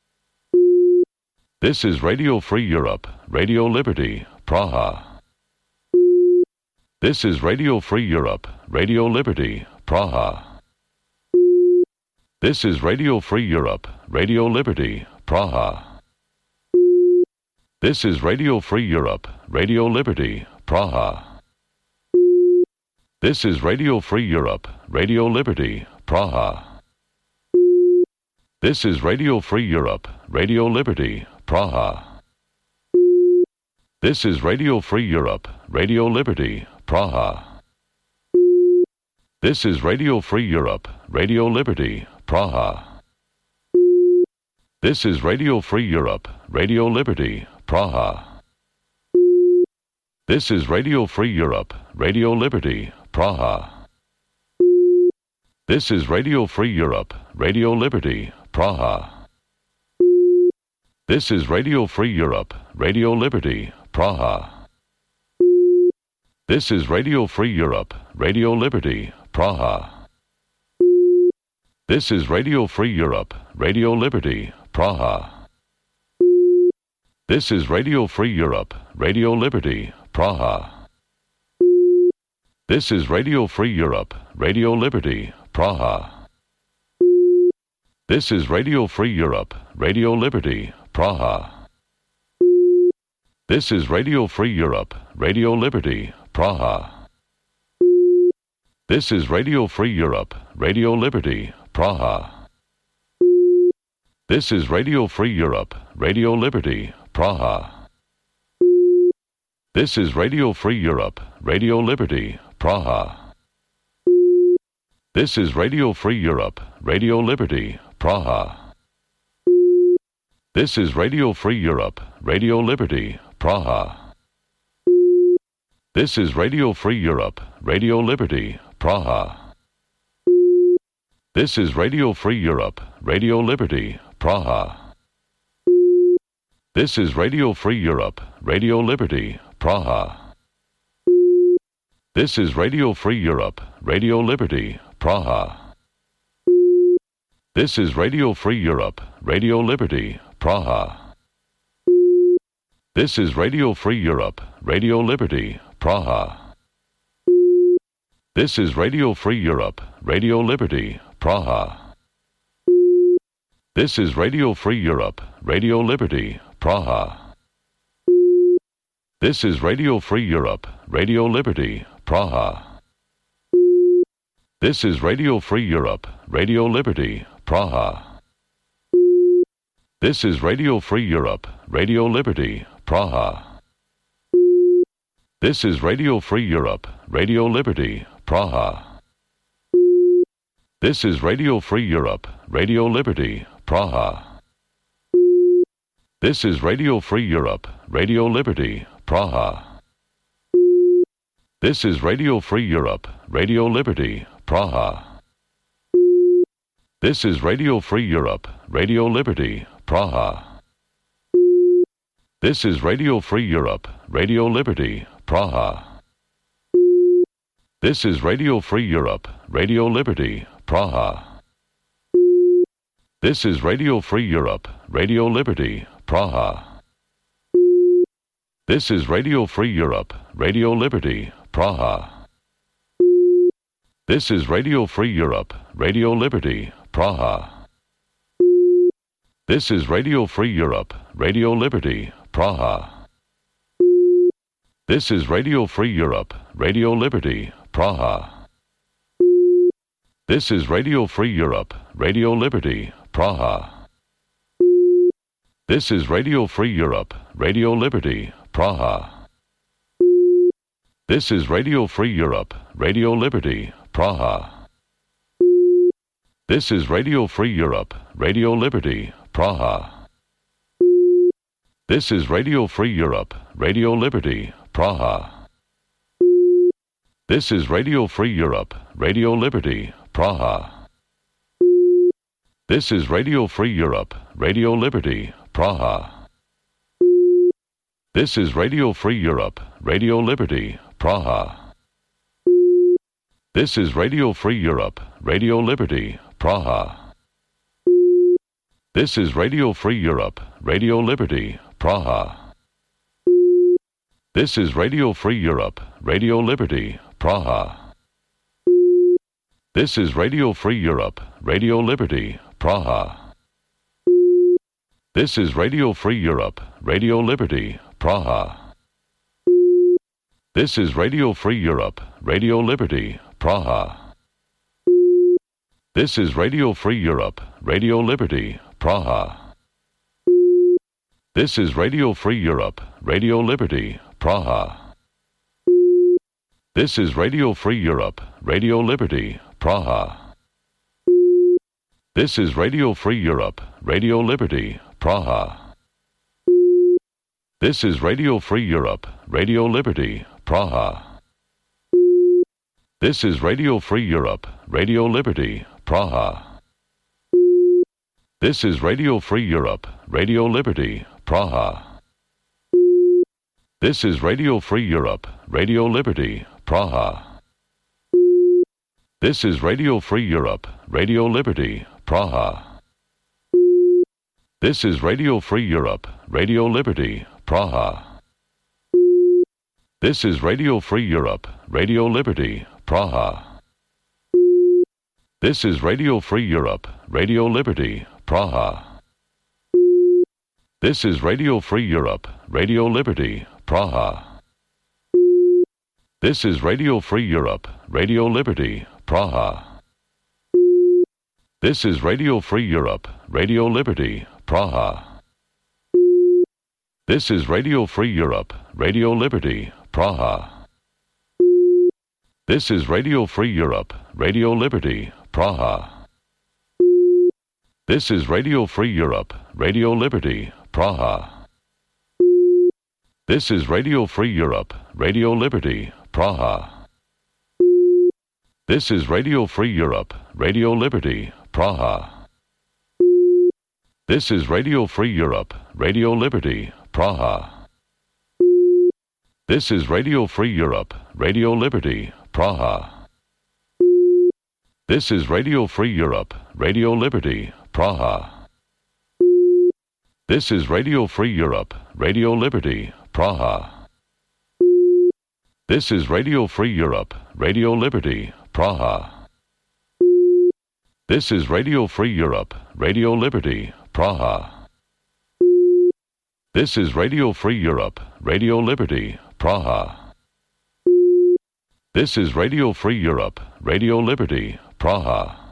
This is Radio Free Europe, Radio Liberty, Praha. This is Radio Free Europe, Radio Liberty, Praha. This is Radio Free Europe, Radio Liberty, Praha. This is Radio Free Europe, Radio Liberty, Praha. This is Radio Free Europe, Radio Liberty, Praha. This is Radio Free Europe, Radio Liberty, Praha. This is Radio Free Europe, Radio Liberty, Praha. This is Radio Free Europe, Radio Liberty, Praha. This is Radio Free Europe, Radio Liberty, Praha. This is Radio Free Europe, Radio Liberty, Praha. This is Radio Free Europe, Radio Liberty, Praha. This is Radio Free Europe, Radio Liberty, Praha. This is Radio Free Europe, Radio Liberty, Praha. This is Radio Free Europe, Radio Liberty, Praha. This is Radio Free Europe, Radio Liberty, Praha. This is Radio Free Europe, Radio Liberty, Praha. This is Radio Free Europe, Radio Liberty, Praha. This is Radio Free Europe, Radio Liberty, Praha. This is Radio Free Europe, Radio Liberty, Praha. This is Radio Free Europe, Radio Liberty, Praha. This is Radio Free Europe, Radio Liberty, Praha. This is Radio Free Europe, Radio Liberty, Praha. This is Radio Free Europe, Radio Liberty, Praha. This is Radio Free Europe, Radio Liberty, Praha. This is Radio Free Europe, Radio Liberty, Praha. This is Radio Free Europe, Radio Liberty, Praha. This is Radio Free Europe, Radio Liberty, Praha. This is Radio Free Europe, Radio Liberty, Praha. This is Radio Free Europe, Radio Liberty, Praha. This is Radio Free Europe, Radio Liberty, Praha. This is Radio Free Europe, Radio Liberty, Praha. This is Radio Free Europe, Radio Liberty, Praha. This is Radio Free Europe, Radio Liberty, Praha. This is Radio Free Europe, Radio Liberty, Praha. This is Radio Free Europe, Radio Liberty, Praha. This is Radio Free Europe, Radio Liberty, Praha. This is Radio Free Europe, Radio Liberty, Praha. This is Radio Free Europe, Radio Liberty, Praha. This is Radio Free Europe, Radio Liberty, Praha. This is Radio Free Europe, Radio Liberty, Praha. This is Radio Free Europe, Radio Liberty, Praha. This is Radio Free Europe, Radio Liberty, Praha. This is Radio Free Europe, Radio Liberty, Praha. This is Radio Free Europe, Radio Liberty, Praha. This is Radio Free Europe, Radio Liberty, Praha. This is Radio Free Europe, Radio Liberty, Praha. This is Radio Free Europe, Radio Liberty, Praha. This is Radio Free Europe, Radio Liberty, Praha. This is Radio Free Europe, Radio Liberty, Praha. This is Radio Free Europe, Radio Liberty, Praha. This is Radio Free Europe, Radio Liberty, Praha. This is Radio Free Europe, Radio Liberty, Praha. This is Radio Free Europe, Radio Liberty, Praha. This is Radio Free Europe, Radio Liberty, Praha. This is Radio Free Europe, Radio Liberty, Praha. This is Radio Free Europe, Radio Liberty, Praha. This is Radio Free Europe, Radio Liberty, Praha. This is Radio Free Europe, Radio Liberty, Praha. This is Radio Free Europe, Radio Liberty, Praha. This is Radio Free Europe, Radio Liberty, Praha. This is Radio Free Europe, Radio Liberty, Praha. This is Radio Free Europe, Radio Liberty, Praha. This is Radio Free Europe, Radio Liberty, Praha. This is Radio Free Europe, Radio Liberty, Praha. This is Radio Free Europe, Radio Liberty, Praha. This is Radio Free Europe, Radio Liberty, Praha. This is Radio Free Europe, Radio Liberty, Praha. This is Radio Free Europe, Radio Liberty, Praha. This is Radio Free Europe, Radio Liberty, Praha. This is Radio Free Europe, Radio Liberty, Praha. This is Radio Free Europe, Radio Liberty, Praha. This is Radio Free Europe, Radio Liberty, Praha. This is Radio Free Europe, Radio Liberty, Praha. This is Radio Free Europe, Radio Liberty, Praha. This is Radio Free Europe, Radio Liberty, Praha. This is Radio Free Europe, Radio Liberty, Praha. This is Radio Free Europe, Radio Liberty, Praha. This is Radio Free Europe, Radio Liberty, Praha. This is Radio Free Europe, Radio Liberty, Praha. This is Radio Free Europe, Radio Liberty, Praha. This is Radio Free Europe, Radio Liberty, Praha. This is Radio Free Europe, Radio Liberty, Praha. This is Radio Free Europe, Radio Liberty, Praha. This is Radio Free Europe, Radio Liberty, Praha. This is Radio Free Europe, Radio Liberty, Praha. This is Radio Free Europe, Radio Liberty, Praha. This is Radio Free Europe, Radio Liberty, Praha. This is Radio Free Europe, Radio Liberty, Praha.